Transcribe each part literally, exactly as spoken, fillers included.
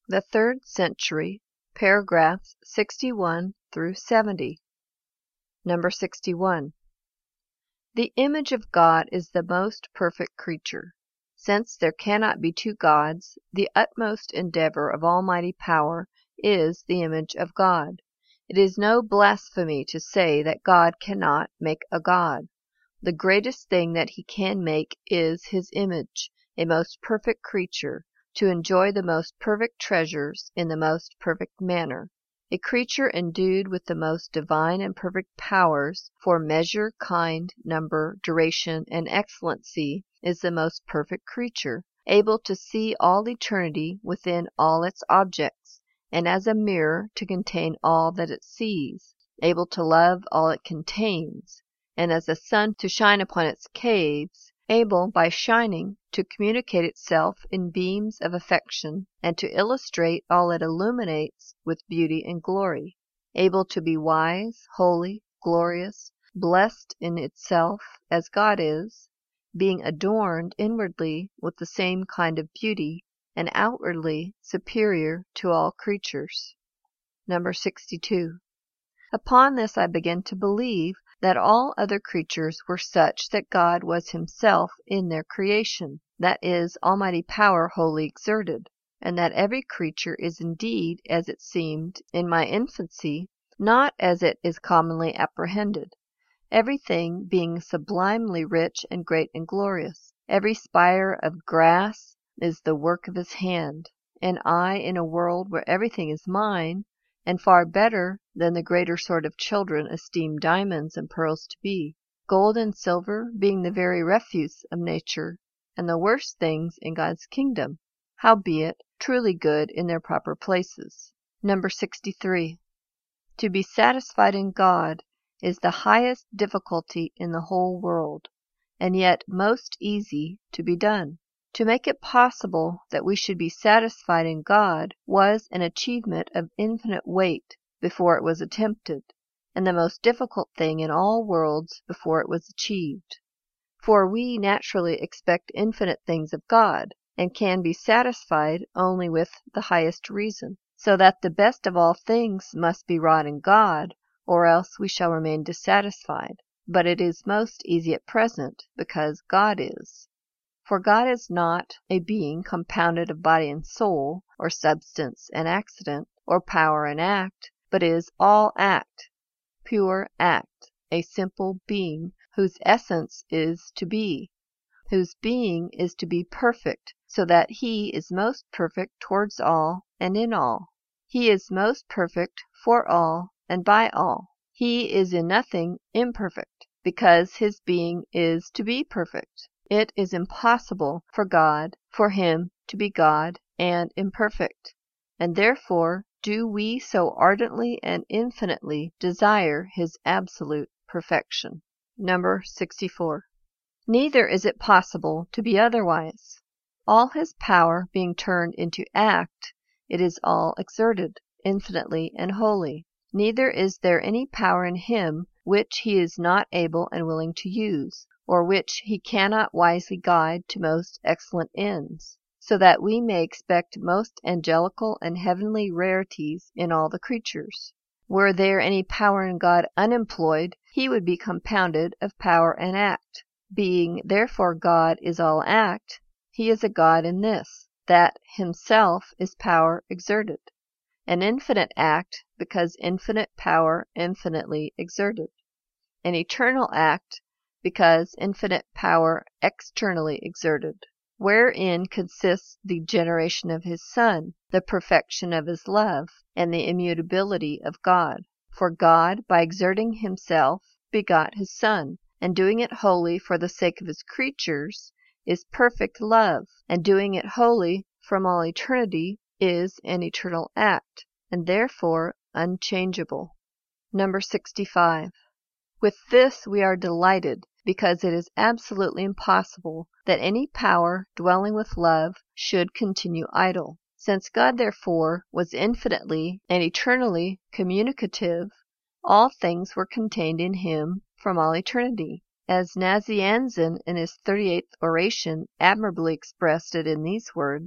The third century, paragraphs sixty-one through seventy. Number sixty-one. The image of God is the most perfect creature. Since there cannot be two gods, the utmost endeavor of Almighty Power is the image of God. It is no blasphemy to say that God cannot make a God. The greatest thing that he can make is his image, a most perfect creature, to enjoy the most perfect treasures in the most perfect manner. A creature endued with the most divine and perfect powers for measure, kind, number, duration, and excellency is the most perfect creature, able to see all eternity within all its objects, and as a mirror to contain all that it sees, able to love all it contains, and as a sun to shine upon its caves, able by shining to communicate itself in beams of affection, and to illustrate all it illuminates with beauty and glory, able to be wise, holy, glorious, blessed in itself as God is, being adorned inwardly with the same kind of beauty, and outwardly superior to all creatures. Number sixty-two. Upon this I begin to believe that all other creatures were such that God was himself in their creation, that is, Almighty Power wholly exerted, and that every creature is indeed as it seemed in my infancy, not as it is commonly apprehended, everything being sublimely rich and great and glorious. Every spire of grass is the work of his hand, and I in a world where everything is mine, and far better than the greater sort of children esteem diamonds and pearls to be, gold and silver being the very refuse of nature, and the worst things in God's kingdom, howbeit truly good in their proper places. Number sixty-three. To be satisfied in God is the highest difficulty in the whole world, and yet most easy to be done. To make it possible that we should be satisfied in God was an achievement of infinite weight before it was attempted, and the most difficult thing in all worlds before it was achieved. For we naturally expect infinite things of God, and can be satisfied only with the highest reason, so that the best of all things must be wrought in God, or else we shall remain dissatisfied. But it is most easy at present, because God is. For God is not a being compounded of body and soul, or substance and accident, or power and act, but is all act, pure act, a simple being, whose essence is to be, whose being is to be perfect, so that he is most perfect towards all and in all. He is most perfect for all and by all. He is in nothing imperfect, because his being is to be perfect. It is impossible for God, for him to be God and imperfect, and therefore do we so ardently and infinitely desire his absolute perfection. Number sixty-four. Neither is it possible to be otherwise. All his power being turned into act, it is all exerted, infinitely and wholly. Neither is there any power in him which he is not able and willing to use, or which he cannot wisely guide to most excellent ends, so that we may expect most angelical and heavenly rarities in all the creatures. Were there any power in God unemployed, he would be compounded of power and act. Being therefore God is all act, he is a God in this, that himself is power exerted, an infinite act, because infinite power infinitely exerted, an eternal act, because infinite power externally exerted, wherein consists the generation of his Son, the perfection of his love, and the immutability of God. For God, by exerting himself, begot his Son, and doing it wholly for the sake of his creatures is perfect love, and doing it wholly from all eternity is an eternal act, and therefore unchangeable. Number sixty-five. With this we are delighted, because it is absolutely impossible that any power dwelling with love should continue idle. Since God therefore was infinitely and eternally communicative, all things were contained in him from all eternity, as Nazianzen in his thirty-eighth oration admirably expressed it in these words: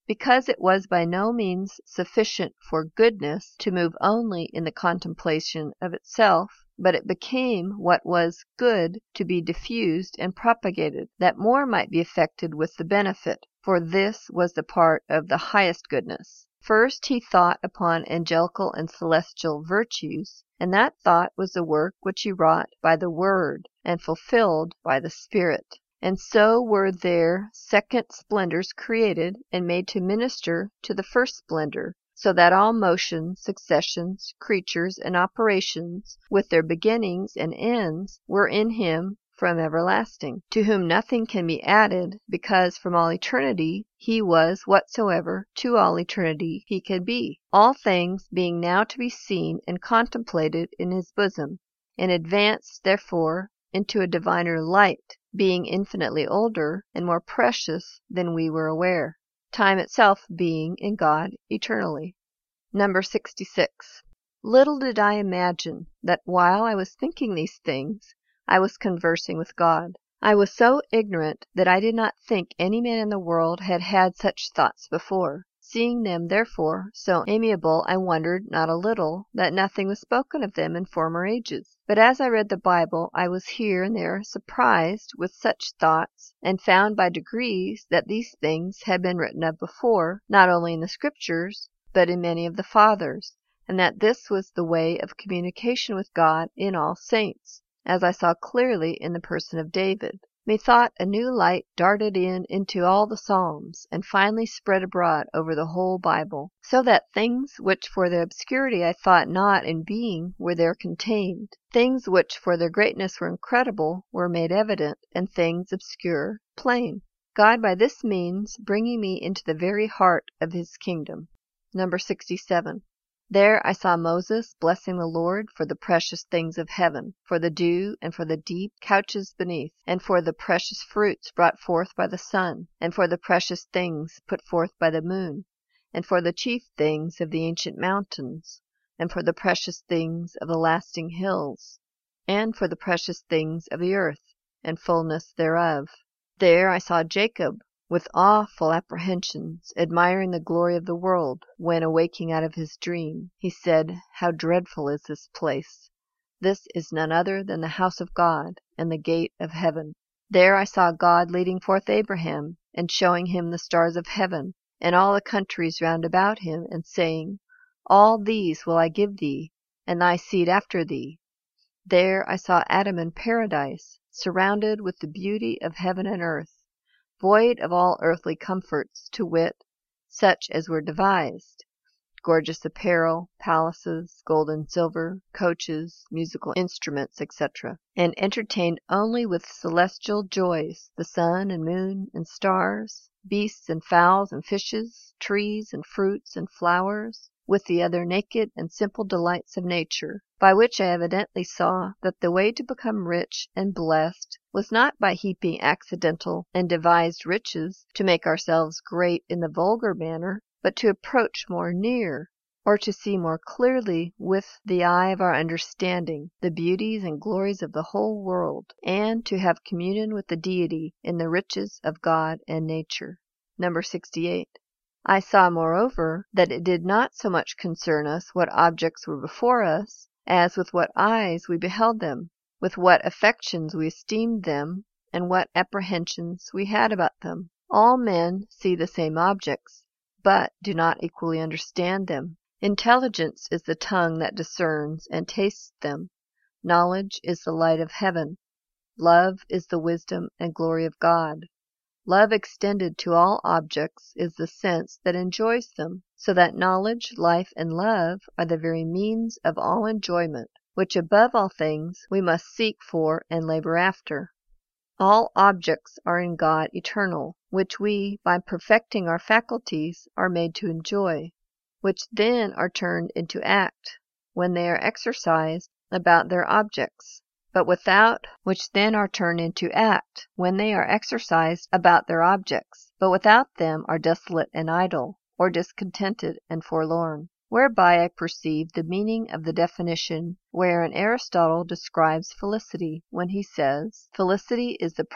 because it was by no means sufficient for goodness to move only in the contemplation of itself, but it became what was good to be diffused and propagated, that more might be effected with the benefit, for this was the part of the highest goodness. First he thought upon angelical and celestial virtues, and that thought was the work which he wrought by the Word, and fulfilled by the Spirit. And so were there second splendors created and made to minister to the first splendor, so that all motions, successions, creatures, and operations, with their beginnings and ends, were in him from everlasting, to whom nothing can be added, because from all eternity he was whatsoever to all eternity he can be, all things being now to be seen and contemplated in his bosom, and advanced therefore into a diviner light, being infinitely older and more precious than we were aware, time itself being in God eternally. Number sixty-six. Little did I imagine that while I was thinking these things, I was conversing with God. I was so ignorant that I did not think any man in the world had had such thoughts before. Seeing them, therefore, so amiable, I wondered not a little that nothing was spoken of them in former ages. But as I read the Bible, I was here and there surprised with such thoughts, and found by degrees that these things had been written of before, not only in the Scriptures, but in many of the Fathers, and that this was the way of communication with God in all saints, as I saw clearly in the person of David. Methought a new light darted in into all the Psalms, and finally spread abroad over the whole Bible, so that things which for their obscurity I thought not in being were there contained. Things which for their greatness were incredible were made evident, and things obscure plain. God by this means bringing me into the very heart of his kingdom. Number sixty-seven. There I saw Moses blessing the Lord for the precious things of heaven, for the dew and for the deep couches beneath, and for the precious fruits brought forth by the sun, and for the precious things put forth by the moon, and for the chief things of the ancient mountains, and for the precious things of the lasting hills, and for the precious things of the earth, and fullness thereof. There I saw Jacob, with awful apprehensions, admiring the glory of the world, when, awaking out of his dream, he said, "How dreadful is this place! This is none other than the house of God, and the gate of heaven." There I saw God leading forth Abraham, and showing him the stars of heaven, and all the countries round about him, and saying, "All these will I give thee, and thy seed after thee." There I saw Adam in paradise, surrounded with the beauty of heaven and earth, void of all earthly comforts, to wit, such as were devised, gorgeous apparel, palaces, gold and silver, coaches, musical instruments, et cetera, and entertained only with celestial joys, the sun and moon and stars, beasts and fowls and fishes, trees and fruits and flowers, with the other naked and simple delights of nature, by which I evidently saw that the way to become rich and blessed was not by heaping accidental and devised riches to make ourselves great in the vulgar manner, but to approach more near, or to see more clearly with the eye of our understanding, the beauties and glories of the whole world, and to have communion with the Deity in the riches of God and nature. Number sixty-eight. I saw, moreover, that it did not so much concern us what objects were before us, as with what eyes we beheld them, with what affections we esteemed them, and what apprehensions we had about them. All men see the same objects, but do not equally understand them. Intelligence is the tongue that discerns and tastes them. Knowledge is the light of heaven. Love is the wisdom and glory of God. Love extended to all objects is the sense that enjoys them, so that knowledge, life, and love are the very means of all enjoyment, which above all things we must seek for and labor after. All objects are in God eternal, which we, by perfecting our faculties, are made to enjoy, which then are turned into act, when they are exercised about their objects, but without which then are turned into act, when they are exercised about their objects, but without them are desolate and idle, or discontented and forlorn. Whereby I perceive the meaning of the definition wherein Aristotle describes felicity, when he says, "Felicity is the perfect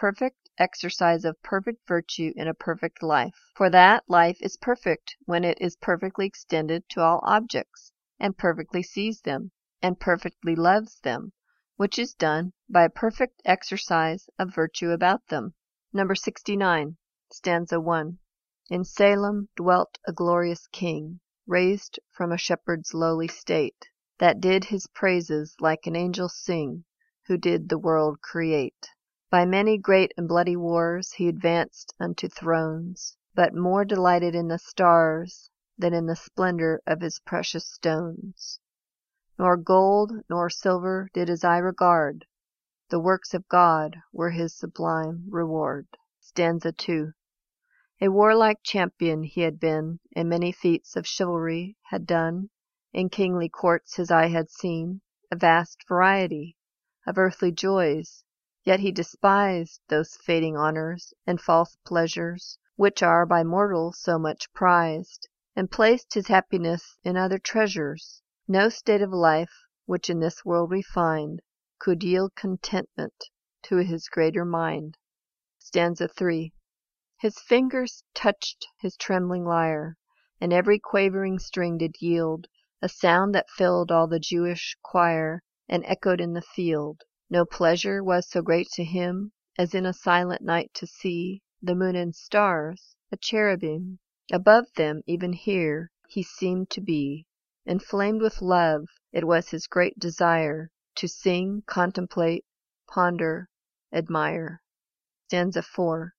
exercise of perfect virtue in a perfect life. For that life is perfect when it is perfectly extended to all objects, and perfectly sees them, and perfectly loves them, which is done by a perfect exercise of virtue about them. Number sixty-nine, stanza one. In Salem dwelt a glorious king, raised from a shepherd's lowly state, that did his praises like an angel sing, who did the world create. By many great and bloody wars he advanced unto thrones, but more delighted in the stars than in the splendor of his precious stones. Nor gold nor silver did his eye regard, the works of God were his sublime reward. Stanza two. A warlike champion he had been, and many feats of chivalry had done. In kingly courts his eye had seen a vast variety of earthly joys, yet he despised those fading honors and false pleasures which are by mortals so much prized, and placed his happiness in other treasures. No state of life which in this world we find could yield contentment to his greater mind. Stanza three. His fingers touched his trembling lyre, and every quavering string did yield a sound that filled all the Jewish choir, and echoed in the field. No pleasure was so great to him as in a silent night to see the moon and stars, a cherubim. Above them, even here, he seemed to be. Inflamed with love, it was his great desire to sing, contemplate, ponder, admire. Stanza four.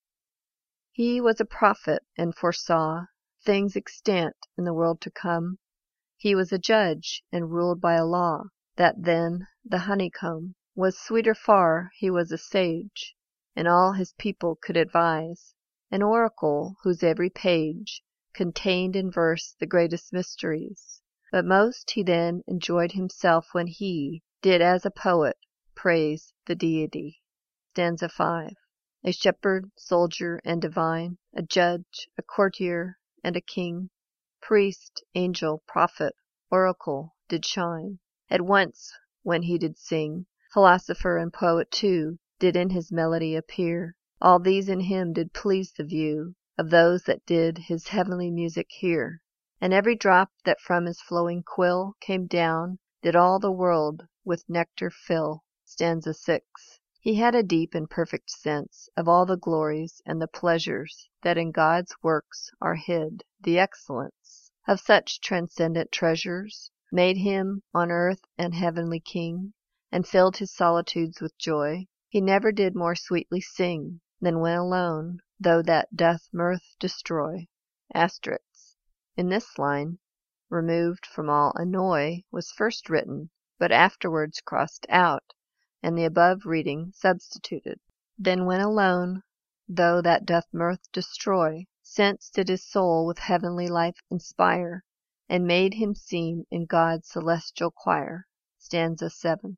He was a prophet, and foresaw things extant in the world to come. He was a judge, and ruled by a law that then the honeycomb was sweeter far. He was a sage, and all his people could advise, an oracle whose every page contained in verse the greatest mysteries. But most he then enjoyed himself when he did as a poet praise the deity. Stanza five. A shepherd, soldier, and divine, a judge, a courtier, and a king, priest, angel, prophet, oracle, did shine at once when he did sing. Philosopher and poet too did in his melody appear. All these in him did please the view of those that did his heavenly music hear. And every drop that from his flowing quill came down did all the world with nectar fill. Stanza six. He had a deep and perfect sense of all the glories and the pleasures that in God's works are hid. The excellence of such transcendent treasures made him on earth an heavenly king, and filled his solitudes with joy. He never did more sweetly sing than when alone, though that doth mirth destroy. Asterisks. In this line, removed from all annoy was first written, but afterwards crossed out, and the above reading substituted. Then when alone, though that doth mirth destroy, since did his soul with heavenly life inspire, and made him seem in God's celestial choir. Stanza seven.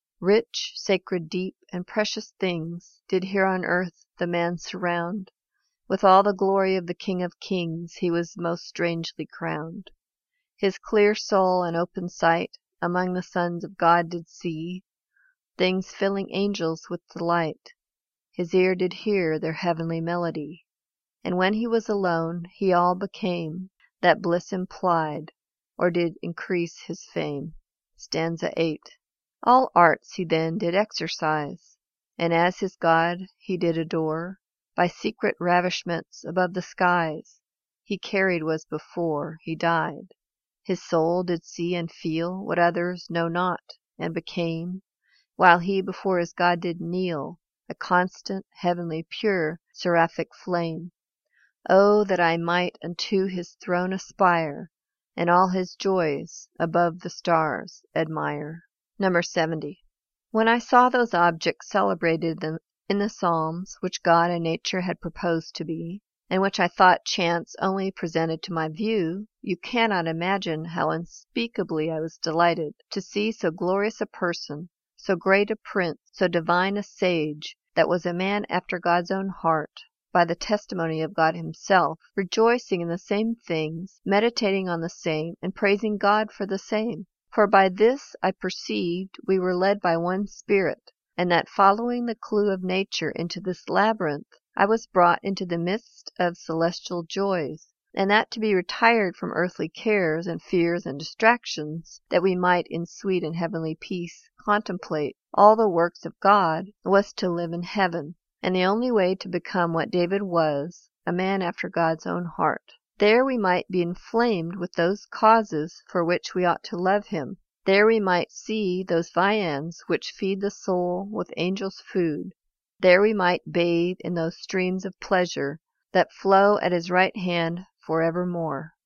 Rich, sacred, deep, and precious things did here on earth the man surround. With all the glory of the King of Kings he was most strangely crowned. His clear soul and open sight among the sons of God did see things filling angels with delight. His ear did hear their heavenly melody, and when he was alone he all became that bliss implied, or did increase his fame. Stanza eight. All arts he then did exercise, and as his God he did adore. By secret ravishments above the skies he carried was before he died. His soul did see and feel what others know not, and became, while he before his God did kneel, a constant, heavenly, pure, seraphic flame. Oh, that I might unto his throne aspire, and all his joys above the stars admire. Number seventy. When I saw those objects celebrated in the Psalms which God and nature had proposed to be, and which I thought chance only presented to my view, you cannot imagine how unspeakably I was delighted to see so glorious a person, so great a prince, so divine a sage, that was a man after God's own heart, by the testimony of God himself, rejoicing in the same things, meditating on the same, and praising God for the same. For by this I perceived we were led by one Spirit, and that following the clue of nature into this labyrinth, I was brought into the midst of celestial joys, and that to be retired from earthly cares and fears and distractions, that we might in sweet and heavenly peace contemplate all the works of God, was to live in heaven, and the only way to become what David was, a man after God's own heart. There we might be inflamed with those causes for which we ought to love him. There we might see those viands which feed the soul with angels' food. There we might bathe in those streams of pleasure that flow at his right hand for evermore.